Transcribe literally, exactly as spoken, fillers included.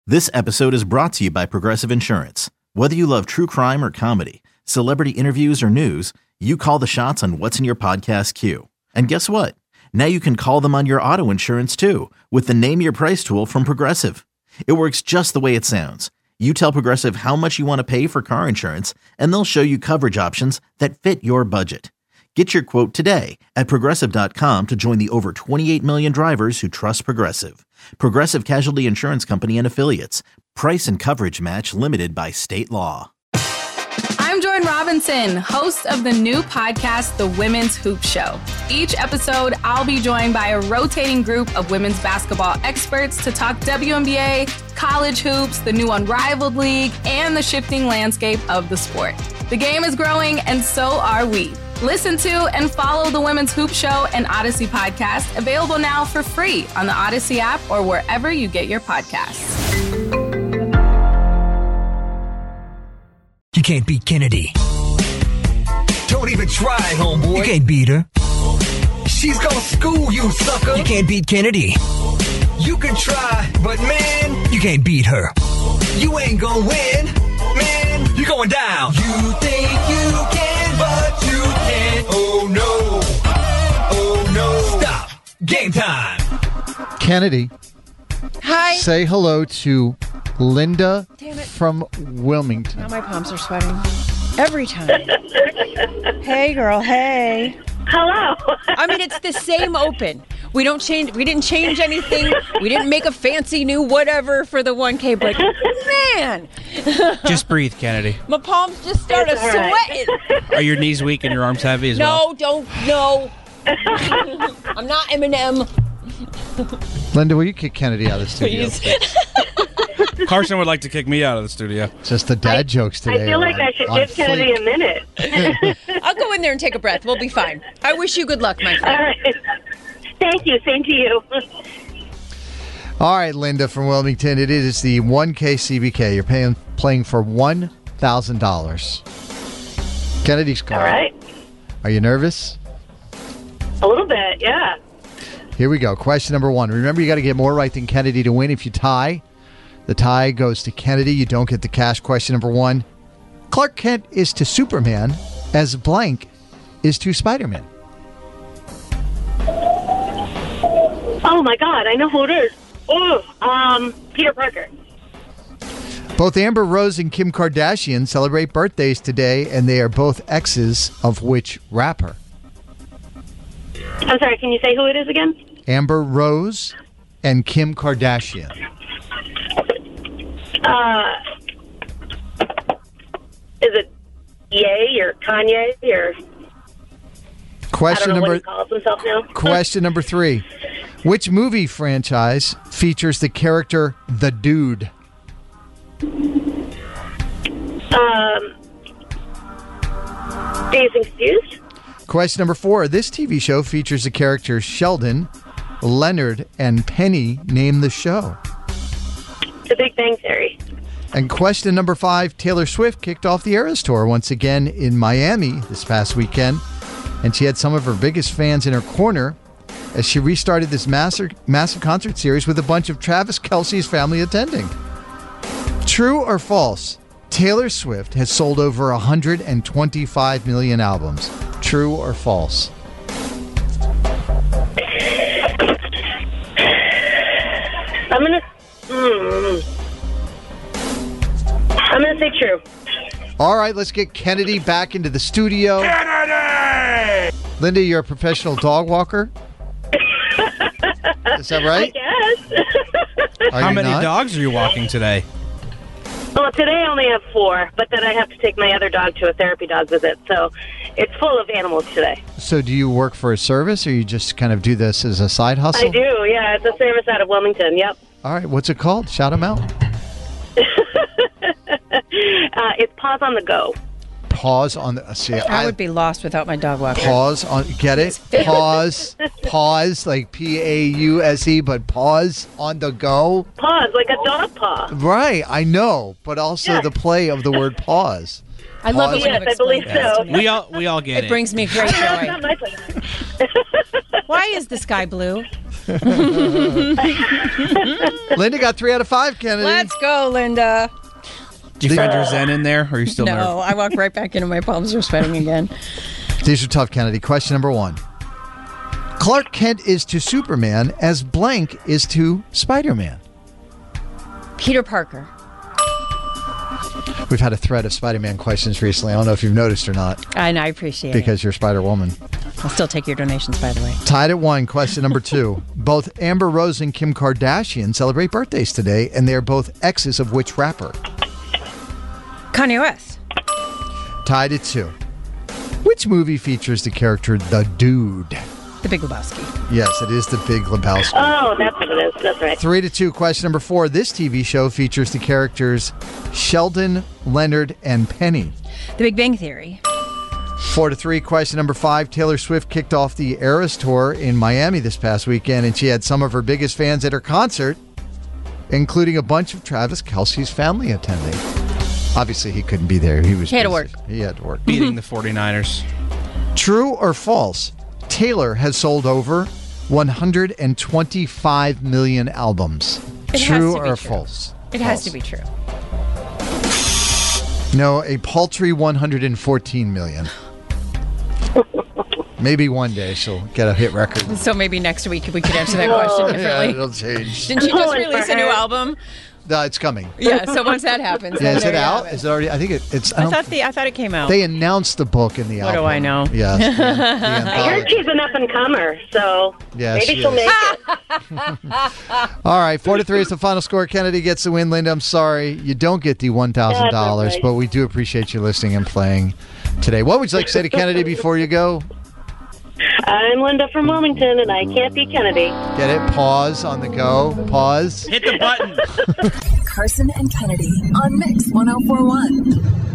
This episode is brought to you by Progressive Insurance. Whether you love true crime or comedy, celebrity interviews or news, you call the shots on what's in your podcast queue. And guess what? Now you can call them on your auto insurance too with the Name Your Price tool from Progressive. It works just the way it sounds. You tell Progressive how much you want to pay for car insurance, and they'll show you coverage options that fit your budget. Get your quote today at Progressive dot com to join the over twenty-eight million drivers who trust Progressive. Progressive Casualty Insurance Company and Affiliates. Price and coverage match limited by state law. I'm Jordan Robinson, host of the new podcast, The Women's Hoop Show. Each episode, I'll be joined by a rotating group of women's basketball experts to talk W N B A, college hoops, the new Unrivaled League, and the shifting landscape of the sport. The game is growing, and so are we. Listen to and follow The Women's Hoop Show and Odyssey podcast, available now for free on the Odyssey app or wherever you get your podcasts. You can't beat Kennedy. Don't even try, homeboy. You can't beat her. She's gonna school you, sucker. You can't beat Kennedy. You can try, but man, you can't beat her. You ain't gonna win, man. You're going down. You think you can, but you can't. Oh no. Oh no. Stop. Game time. Kennedy. Hi. Say hello to Linda from Wilmington. Now my palms are sweating. Every time. Hey, girl. Hey. Hello. I mean, it's the same open. We don't change. We didn't change anything. We didn't make a fancy new whatever for the one K, but man. Just breathe, Kennedy. My palms just started sweating. Right. Are your knees weak and your arms heavy as no, well? No, don't. No. I'm not Eminem. Linda, will you kick Kennedy out of the studio? Please. Carson would like to kick me out of the studio. Just the dad I, jokes today. I feel like on, I should on give Kennedy fleek. a minute. I'll go in there and take a breath. We'll be fine. I wish you good luck, my friend. All right. Thank you. Same to you. All right, Linda from Wilmington. It is the one K C B K. You're paying playing for one thousand dollars. Kennedy's call. All right. Are you nervous? A little bit, yeah. Here we go. Question number one. Remember, you got to get more right than Kennedy to win. If you tie, the tie goes to Kennedy. You don't get the cash. Question number one. Clark Kent is to Superman as blank is to Spider-Man. Oh, my God. I know who it is. Oh, um, Peter Parker. Both Amber Rose and Kim Kardashian celebrate birthdays today, and they are both exes of which rapper? I'm sorry, can you say who it is again? Amber Rose and Kim Kardashian. Uh, is it Ye or Kanye or... Question I don't know number what he calls himself now. Question number three. Which movie franchise features the character The Dude? Um, Dazed and Confused? Question number four. This T V show features the characters Sheldon, Leonard, and Penny. Name the show. The Big Bang Theory. And question number five. Taylor Swift kicked off the Eras Tour once again in Miami this past weekend, and she had some of her biggest fans in her corner as she restarted this massive, massive concert series with a bunch of Travis Kelce's family attending. True or false? Taylor Swift has sold over one hundred twenty-five million albums. True or false? I'm gonna. Mm, I'm gonna say true. All right, let's get Kennedy back into the studio. Kennedy! Linda, you're a professional dog walker. Is that right? I guess. Are How you many not? dogs are you walking today? Well, today I only have four, but then I have to take my other dog to a therapy dog visit, so it's full of animals today. So do you work for a service, or you just kind of do this as a side hustle? I do, yeah. It's a service out of Wilmington, yep. All right, what's it called? Shout them out. uh, it's Paws on the Go. Pause on the... See, I would be lost without my dog walker. Pause on... Get it? Pause. Pause, like P A U S E, but pause on the go. Paws, like a dog paw. Right, I know, but also Yeah. the play of the word pause. I love it Pause. when Yes, you I believe explain so. that to me. We all we all get it. It brings me great That's joy. not my place. Why is the sky blue? Linda got three out of five, Kennedy. Let's go, Linda. Did you find your zen in there, or are you still No, nervous? I walked right back into my palms are sweating again. These are tough, Kennedy. Question number one. Clark Kent is to Superman as blank is to Spider-Man. Peter Parker. We've had a thread of Spider-Man questions recently. I don't know if you've noticed or not, And I appreciate because you're Spider-Woman. it. I'll still take your donations, by the way. Tied at one. Question number two. Both Amber Rose and Kim Kardashian celebrate birthdays today, and they are both exes of which rapper? Kanye West. Tied at two. Which movie features the character The Dude? The Big Lebowski. Yes, it is The Big Lebowski. Oh, that's what it is. That's right. Three to two. Question number four. This T V show features the characters Sheldon, Leonard, and Penny. The Big Bang Theory. Four to three. Question number five. Taylor Swift kicked off the Eras Tour in Miami this past weekend, and she had some of her biggest fans at her concert, including a bunch of Travis Kelce's family attending. Obviously, he couldn't be there. He was He had to busy. work. He had to work. Beating the 49ers. True or false? Taylor has sold over one hundred twenty-five million albums. It has True to be or true. false? It has False. to be true. No, a paltry one hundred fourteen million. Maybe one day she'll get a hit record. So maybe next week we could answer that question Yeah, differently. it'll change. Didn't she just Pulling release for a new her. album? No, it's coming. Yeah, so once that happens, Yeah, then is there it you out? have Is it already? I think it, it's. I, I don't thought the I thought it came out. They announced the book in the What album. do I know? Yes. the- the I heard anthology. she's an up and comer, so Yeah, maybe she she'll is. make it. All right, four to three is the final score. Kennedy gets the win. Linda, I'm sorry you don't get the one thousand dollars, That's all right. but we do appreciate you listening and playing today. What would you like to say to Kennedy before you go? I'm Linda from Wilmington, and I can't be Kennedy. Get it? Pause on the go. Pause. Hit the button. Carson and Kennedy on Mix one oh four one.